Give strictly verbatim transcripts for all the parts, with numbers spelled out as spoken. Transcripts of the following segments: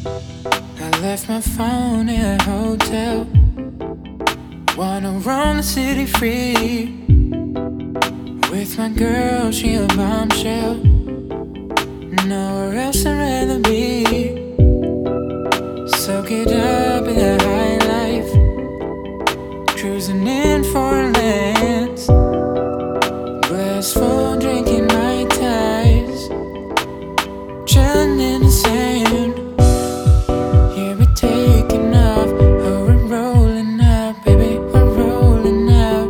I left my phone in a hotel. Wanna roam the city free. With my girl, she a bombshell. Nowhere else I'd rather be. Soak it up in that high life. Cruising in foreign lands. Glass full, drinking Mai Tais. Chillin' in the sand. Yeah, we're taking off. Oh, we're rolling out, baby, we're rolling out.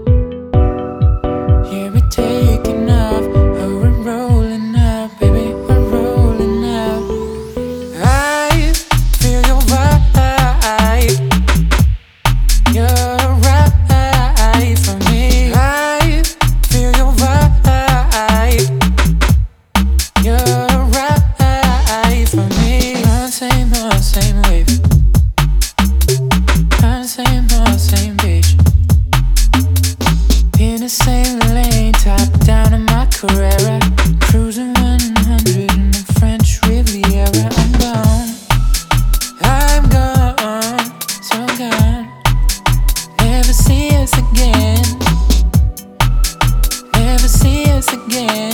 Yeah, we're taking off. Oh, we're rolling out, baby, we're rolling out. I feel your vibe. You're right for me. I feel your vibe. You're right for me. On the same, on the same wave. On the same, on the same beach. In the same lane, top down in my Carrera. Cruising one hundred in the French Riviera. I'm gone, I'm gone, so gone. Never see us again. Never see us again.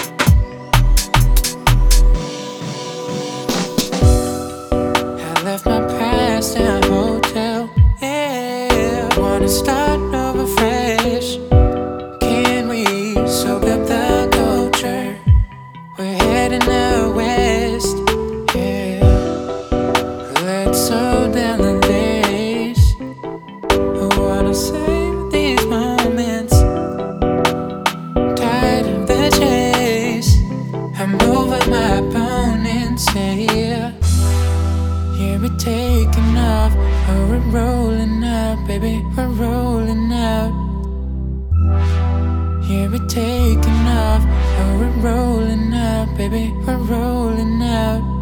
I left my past in a hotel. Yeah, wanna start over fresh. Can we soak up the culture? We're heading out west. Yeah, let's slow down the days. I wanna save these moments. Tired of the chase. I'm over my opponents. Yeah, yeah, we're taking off. Oh, we're rolling out, baby, we're rolling out. Yeah, we're taking off. Oh, we're rolling out, baby, we're rolling out.